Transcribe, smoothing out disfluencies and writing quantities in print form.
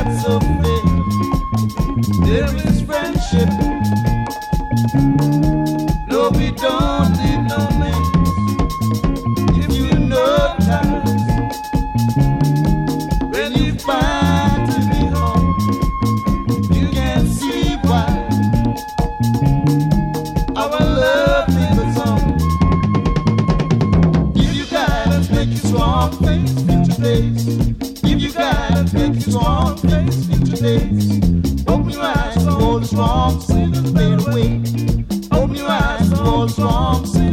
that's so fair. There is friendship. No, we don't need no names. If you know times when you find to be home, you can see why our love lingers on. Give you guidance, make you strong, face future days. Give you guidance, make you strong, face future days. Open your eyes to all the strong sinners fade away. Open your eyes to all the strong sinners.